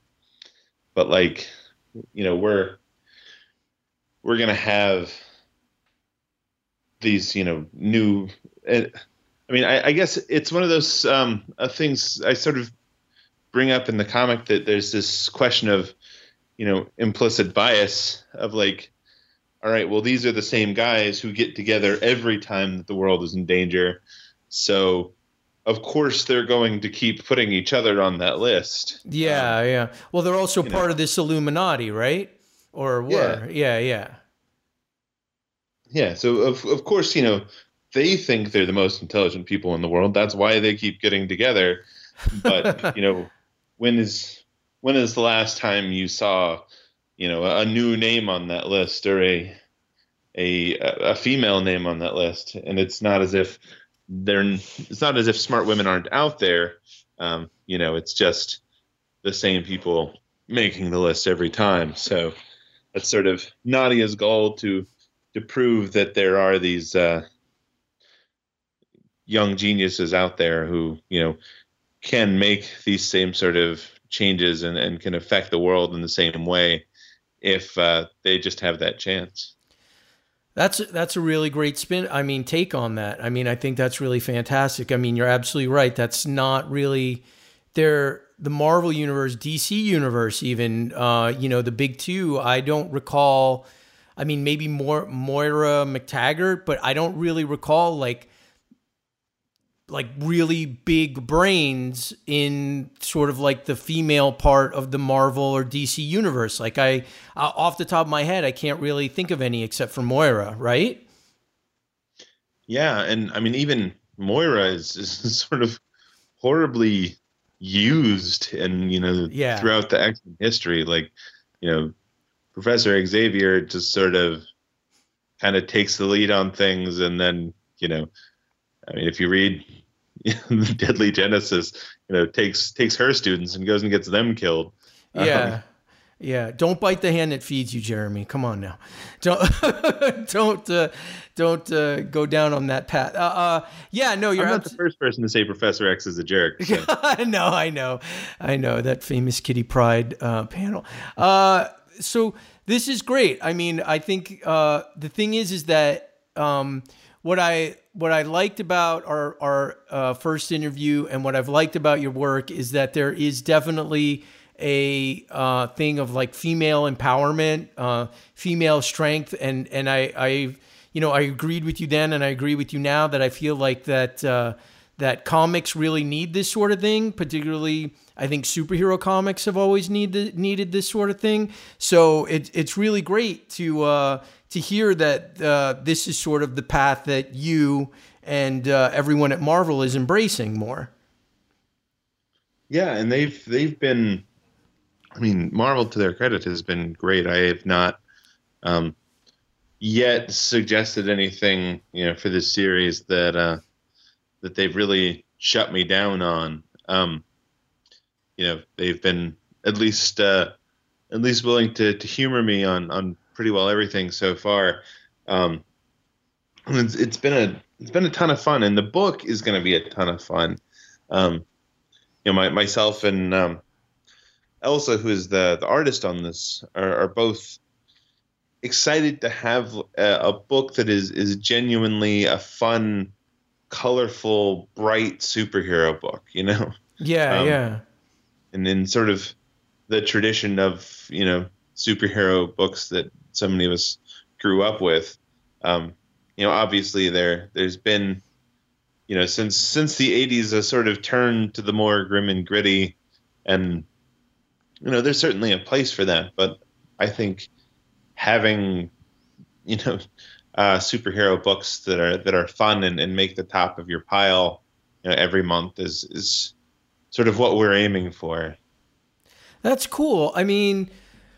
but like, you know, we're, we're going to have these, you know, new, uh, I mean, I, I guess it's one of those um, uh, things I sort of bring up in the comic, that there's this question of, you know, implicit bias of like, all right, well, these are the same guys who get together every time that the world is in danger. So, of course, they're going to keep putting each other on that list. Yeah, um, yeah. Well, they're also part know. of this Illuminati, right? Or were? Yeah, yeah, yeah. Yeah. So of of course, you know, they think they're the most intelligent people in the world. That's why they keep getting together. But you know, when is when is the last time you saw, you know, a new name on that list, or a a a female name on that list? And it's not as if they're it's not as if smart women aren't out there. Um, you know, it's just the same people making the list every time. So that's sort of Nadia's goal to to prove that there are these uh, young geniuses out there who, you know, can make these same sort of changes and, and can affect the world in the same way if uh, they just have that chance. That's that's a really great spin. I mean, take on that. I mean, I think that's really fantastic. I mean, you're absolutely right. That's not really there. The Marvel universe, D C universe, even uh, you know, the big two. I don't recall. I mean, maybe more Moira McTaggart, but I don't really recall like like really big brains in sort of like the female part of the Marvel or D C universe. Like I, uh, off the top of my head, I can't really think of any except for Moira, right? Yeah, and I mean, even Moira is, is sort of horribly used, and you know, yeah. throughout the X-Men history, like you know, Professor Xavier just sort of kind of takes the lead on things, and then you know, I mean, if you read the Deadly Genesis, you know, takes takes her students and goes and gets them killed. Yeah. Um, Yeah, don't bite the hand that feeds you, Jeremy. Come on now, don't don't uh, don't uh, go down on that path. Uh, uh, yeah, no, you're I'm not abs- the first person to say Professor X is a jerk. So. no, I know, I know that famous Kitty Pryde uh, panel. Uh, so this is great. I mean, I think uh, the thing is, is that um, what I what I liked about our our uh, first interview and what I've liked about your work is that there is definitely a uh, thing of like female empowerment, uh, female strength. And, and I, I, you know, I agreed with you then, and I agree with you now that I feel like that, uh, that comics really need this sort of thing. Particularly, I think superhero comics have always need the, needed this sort of thing. So it, it's really great to, uh, to hear that, uh, this is sort of the path that you and, uh, everyone at Marvel is embracing more. Yeah. And they've, they've been, I mean, Marvel, to their credit, has been great. I have not um, yet suggested anything, you know, for this series that uh, that they've really shut me down on. Um, you know, they've been at least uh, at least willing to, to humor me on, on pretty well everything so far. Um, it's, it's been a it's been a ton of fun, and the book is going to be a ton of fun. Um, you know, my, myself and um, Elsa, who is the, the artist on this, are, are both excited to have a, a book that is, is genuinely a fun, colorful, bright superhero book, you know? Yeah, um, yeah. And in sort of the tradition of, you know, superhero books that so many of us grew up with. Um, you know, obviously there, there's been, you know, since, since the eighties, a sort of turn to the more grim and gritty, and, you know, there's certainly a place for that, but I think having, you know, uh, superhero books that are that are fun and, and make the top of your pile, you know, every month is is sort of what we're aiming for. That's cool. I mean,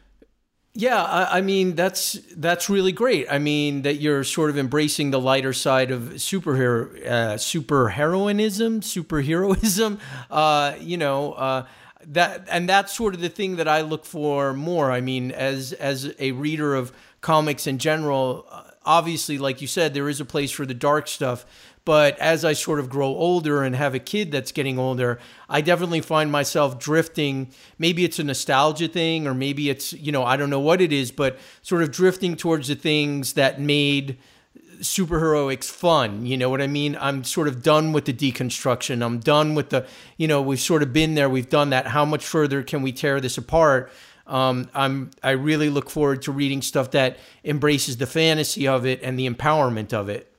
yeah, I, I mean that's that's really great. I mean that you're sort of embracing the lighter side of superhero uh, superheroism, superheroism. Uh, you know. Uh, That and that's sort of the thing that I look for more. I mean, as as a reader of comics in general, obviously, like you said, there is a place for the dark stuff. But as I sort of grow older and have a kid that's getting older, I definitely find myself drifting. Maybe it's a nostalgia thing, or maybe it's, you know, I don't know what it is, but sort of drifting towards the things that made superheroics fun. You know what I mean? I'm sort of done with the deconstruction. I'm done with the, you know, we've sort of been there. We've done that. How much further can we tear this apart? Um, I'm, I really look forward to reading stuff that embraces the fantasy of it and the empowerment of it.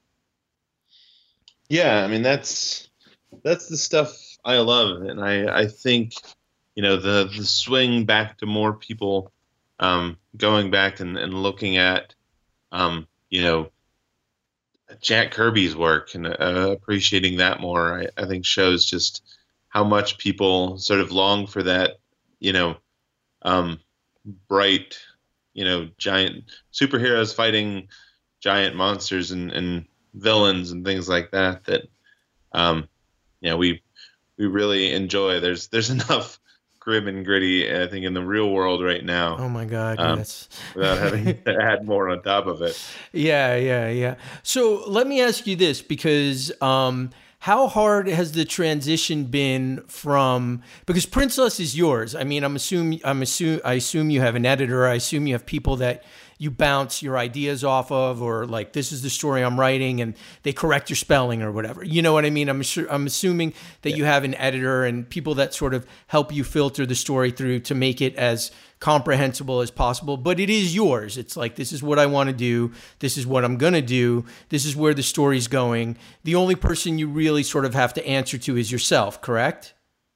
Yeah. I mean, that's, that's the stuff I love. And I, I think, you know, the, the swing back to more people, um, going back and, and looking at, um, you know, Jack Kirby's work and uh, appreciating that more, I, I think shows just how much people sort of long for that, you know, um, bright, you know, giant superheroes fighting giant monsters and, and villains and things like that that um, you know we we really enjoy. There's there's enough grim and gritty, I think, in the real world right now. Oh my God, um, yes. Without having to add more on top of it. Yeah, yeah, yeah. So let me ask you this, because um, how hard has the transition been from, because Princeless is yours. I mean, I'm assume I'm assume I assume you have an editor. I assume you have people that you bounce your ideas off of, or like, this is the story I'm writing, and they correct your spelling or whatever. You know what I mean? I'm sure I'm assuming that yeah. you have an editor and people that sort of help you filter the story through to make it as comprehensible as possible. But it is yours. It's like, this is what I want to do. This is what I'm going to do. This is where the story's going. The only person you really sort of have to answer to is yourself, correct?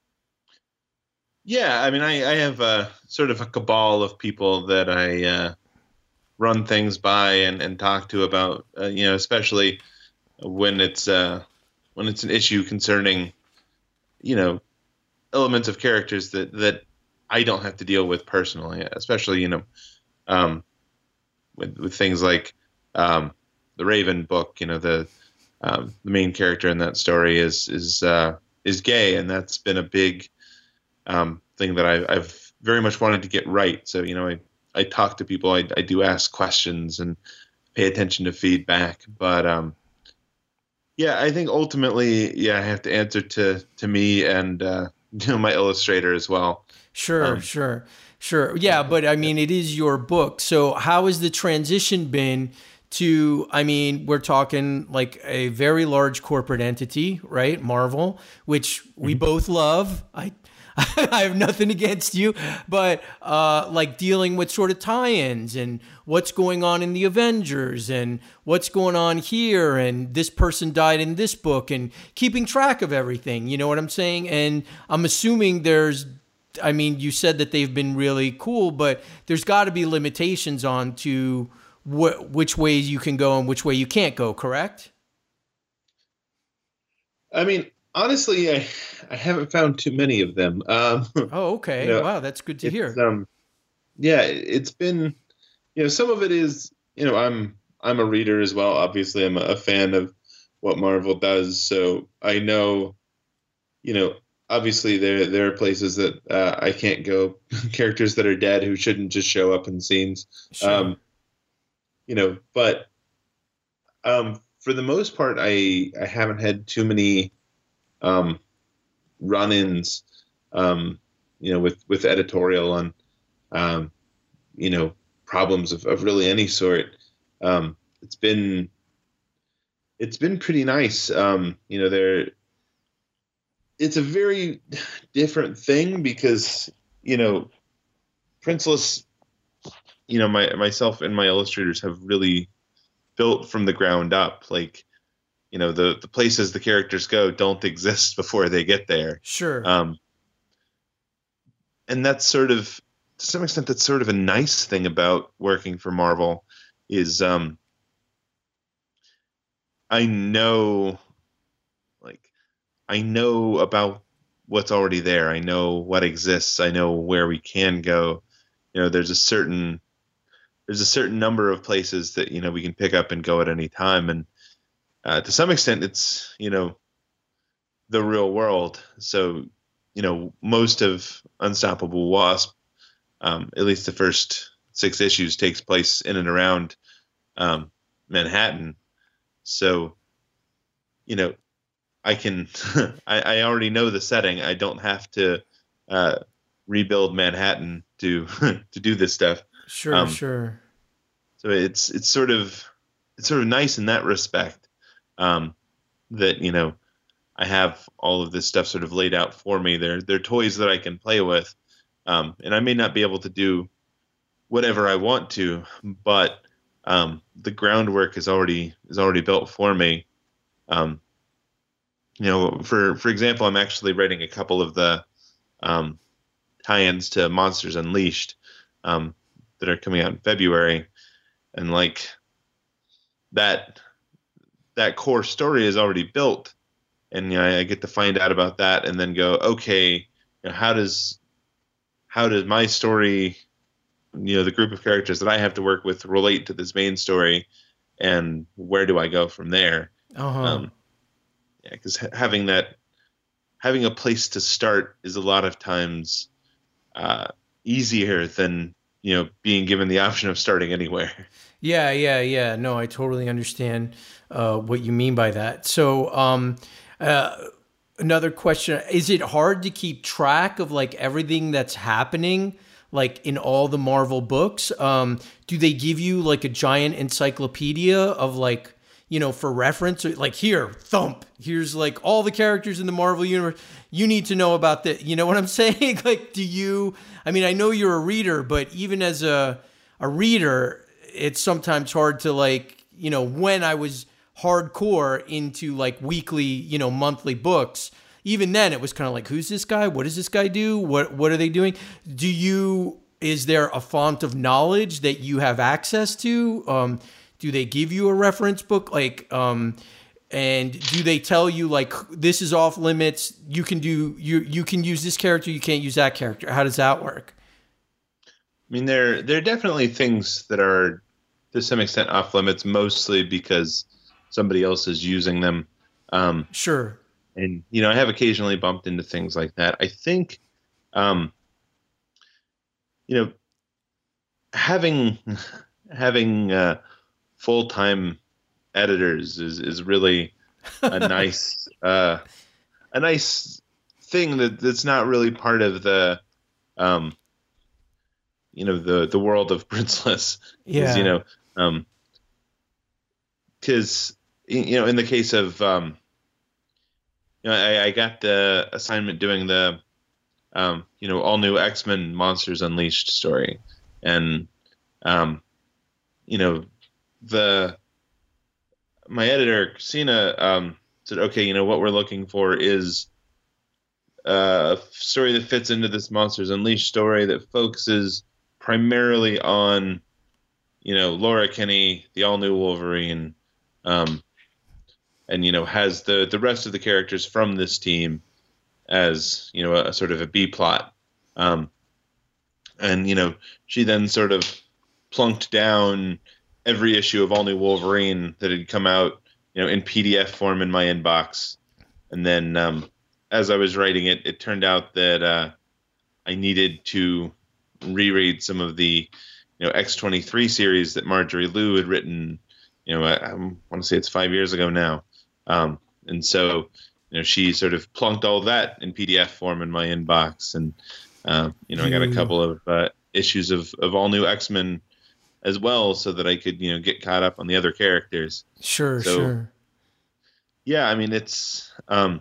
Yeah. I mean, I, I have a sort of a cabal of people that I, uh, run things by and, and talk to about, uh, you know, especially when it's uh, when it's an issue concerning, you know, elements of characters that, that I don't have to deal with personally, especially, you know, um, with, with things like um, the Raven book. You know, the um, the main character in that story is is uh, is gay, and that's been a big um, thing that I, I've very much wanted to get right. So, you know, I. I talk to people, I, I do ask questions and pay attention to feedback. But um, yeah, I think ultimately, yeah, I have to answer to, to me and uh, you know, my illustrator as well. Sure, um, sure, sure. Yeah, but I mean, it is your book. So how has the transition been to, I mean, we're talking like a very large corporate entity, right? Marvel, which we mm-hmm. both love. I I have nothing against you, but uh, like dealing with sort of tie-ins and what's going on in the Avengers and what's going on here, and this person died in this book, and keeping track of everything. You know what I'm saying? And I'm assuming there's, I mean, you said that they've been really cool, but there's got to be limitations on to wh- which ways you can go and which way you can't go, correct? I mean, honestly, I I haven't found too many of them. Um, oh, okay. You know, wow, that's good to hear. Um, yeah, it's been, you know, some of it is, you know, I'm I'm a reader as well. Obviously, I'm a fan of what Marvel does, so I know, you know, obviously there there are places that uh, I can't go. Characters that are dead who shouldn't just show up in scenes. Sure. Um, you know, but um, for the most part, I I haven't had too many um, run-ins, um, you know, with, with editorial on, um, you know, problems of, of really any sort. Um, it's been, it's been pretty nice. Um, you know, there, it's a very different thing because, you know, Princeless, you know, my, myself and my illustrators have really built from the ground up. Like, you know, the, the places the characters go don't exist before they get there. Sure. Um, and that's sort of, to some extent, that's sort of a nice thing about working for Marvel is um, I know, like, I know about what's already there. I know what exists. I know where we can go. You know, there's a certain, there's a certain number of places that, you know, we can pick up and go at any time. And Uh, to some extent, it's, you know, the real world. So, you know, most of Unstoppable Wasp, um, at least the first six issues, takes place in and around um, Manhattan. So, you know, I can, I, I already know the setting. I don't have to uh, rebuild Manhattan to to do this stuff. Sure, um, sure. So it's it's sort of it's sort of nice in that respect. Um, that, you know, I have all of this stuff sort of laid out for me. They're, they're toys that I can play with. Um, and I may not be able to do whatever I want to, but um, the groundwork is already, is already built for me. Um, you know, for, for example, I'm actually writing a couple of the um, tie-ins to Monsters Unleashed um, that are coming out in February. And like that... that core story is already built, and you know, I get to find out about that and then go, okay, you know, how does, how does my story, you know, the group of characters that I have to work with relate to this main story? and where do I go from there? Uh-huh. Um, yeah, because having that, having a place to start is a lot of times uh, easier than, you know, being given the option of starting anywhere. Yeah, yeah, yeah. No, I totally understand uh, what you mean by that. So, um, uh, another question: is it hard to keep track of like everything that's happening, like in all the Marvel books? Um, do they give you like a giant encyclopedia of like, you know, for reference, like here, thump, here's like all the characters in the Marvel universe. You need to know about that. You know what I'm saying? Like, do you, I mean, I know you're a reader, but even as a, a reader, it's sometimes hard to like, you know, when I was hardcore into like weekly, you know, monthly books, even then it was kind of like, who's this guy? What does this guy do? What, what are they doing? Do you, is there a font of knowledge that you have access to? Um, Do they give you a reference book? Like, um, and do they tell you like, this is off limits? You can do, you, you can use this character. You can't use that character. How does that work? I mean, there, there are definitely things that are to some extent off limits, mostly because somebody else is using them. Um, Sure. And, you know, I have occasionally bumped into things like that. I think, um, you know, having, having, uh, full-time editors is, is really a nice uh, a nice thing that, that's not really part of the um, you know the the world of Princeless. Yeah. You know, um, because you know in the case of um, you know I, I got the assignment doing the um, you know all new X-Men Monsters Unleashed story, and um, you know. The my editor Christina um, said, "Okay, you know what we're looking for is a story that fits into this Monsters Unleashed story that focuses primarily on, you know, Laura Kinney, the all new Wolverine, um, and you know has the the rest of the characters from this team as you know a, a sort of a B plot." Um, and you know she then sort of plunked down every issue of All New Wolverine that had come out, you know, in P D F form in my inbox. And then um, as I was writing it, it turned out that uh, I needed to reread some of the, you know, X twenty-three series that Marjorie Liu had written, you know, I, I want to say it's five years ago now. Um, and so, you know, she sort of plunked all that in P D F form in my inbox. And, uh, you know, I got a couple of uh, issues of, of All New X-Men as well, so that I could, you know, get caught up on the other characters. Sure, so, sure. Yeah, I mean, it's um,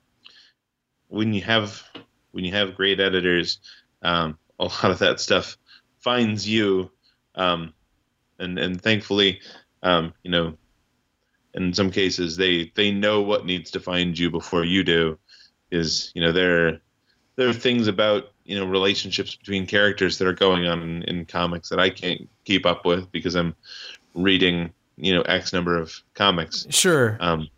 when you have when you have great editors, um, a lot of that stuff finds you, um, and and thankfully, um, you know, in some cases they they know what needs to find you before you do. Is you know there there are things about you know relationships between characters that are going on in, in comics that I can't keep up with because I'm reading you know X number of comics. Sure. Um,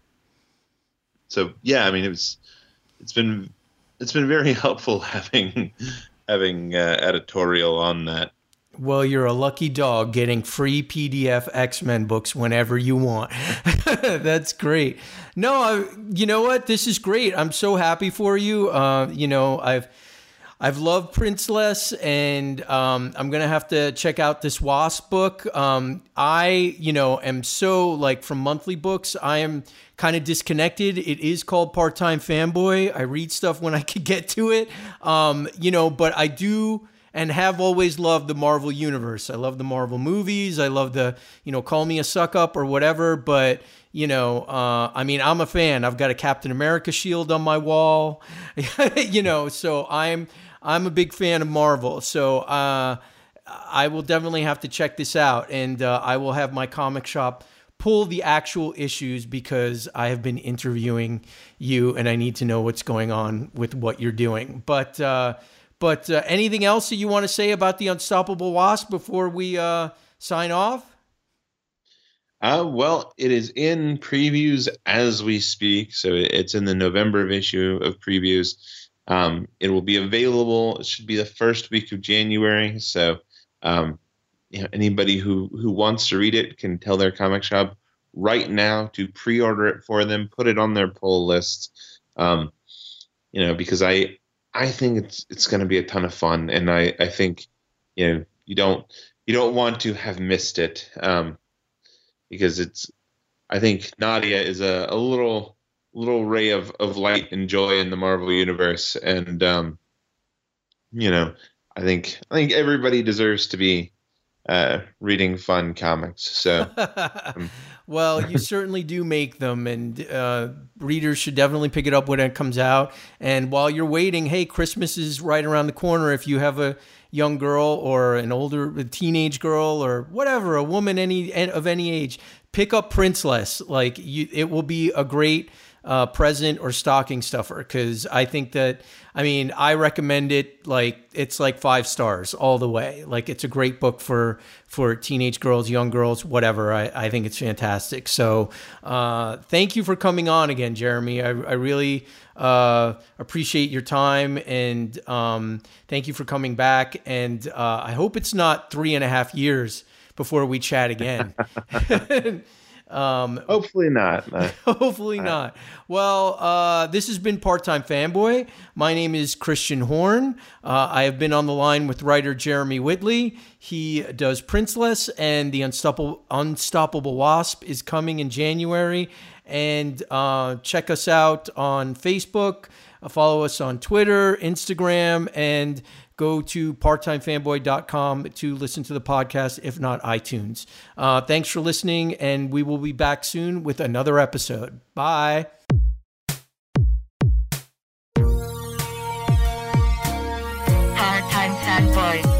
so yeah, I mean it's it's been it's been very helpful having having uh, editorial on that. Well, you're a lucky dog getting free P D F X-Men books whenever you want. That's great. No, I, you know what? This is great. I'm so happy for you. Uh, you know, I've I've loved Princeless, and um, I'm gonna have to check out this Wasp book. Um, I, you know, am so like from monthly books. I am kind of disconnected. It is called Part-Time Fanboy. I read stuff when I could get to it. Um, you know, but I do. And have always loved the Marvel universe. I love the Marvel movies. I love the, you know, call me a suck up or whatever. But, you know, uh, I mean, I'm a fan. I've got a Captain America shield on my wall, you know, so I'm, I'm a big fan of Marvel. So uh, I will definitely have to check this out. And uh, I will have my comic shop pull the actual issues because I have been interviewing you and I need to know what's going on with what you're doing. But, uh, But uh, anything else that you want to say about the Unstoppable Wasp before we uh, sign off? Uh, well, it is in previews as we speak. So it's in the November issue of previews. Um, it will be available. It should be the first week of January. So, um, you know, anybody who, who wants to read it can tell their comic shop right now to pre-order it for them, put it on their pull list. Um, you know, because I I think it's it's going to be a ton of fun, and I, I think you know you don't you don't want to have missed it, um, because it's I think Nadia is a, a little little ray of, of light and joy in the Marvel universe, and um, you know I think I think everybody deserves to be uh, reading fun comics. So. um, Well, you certainly do make them, and uh, readers should definitely pick it up when it comes out. And while you're waiting, hey, Christmas is right around the corner. If you have a young girl or an older a teenage girl or whatever, a woman any of any age, pick up Princeless. Like you, it will be a great uh, present or stocking stuffer, because I think that, I mean, I recommend it. Like it's like five stars all the way. Like it's a great book for for teenage girls, young girls, whatever. I, I think it's fantastic. So uh, thank you for coming on again, Jeremy. I, I really uh, appreciate your time, and um, thank you for coming back. And uh, I hope it's not three and a half years before we chat again. Um, hopefully not. No. Hopefully not. Well, uh, this has been Part-Time Fanboy. My name is Christian Horn. Uh, I have been on the line with writer Jeremy Whitley. He does Princeless, and The Unstoppable, Unstoppable Wasp is coming in January. And uh, check us out on Facebook. Uh, follow us on Twitter, Instagram, and go to part time fanboy dot com to listen to the podcast, if not iTunes. Uh, thanks for listening, and we will be back soon with another episode. Bye. Part-Time Fanboy.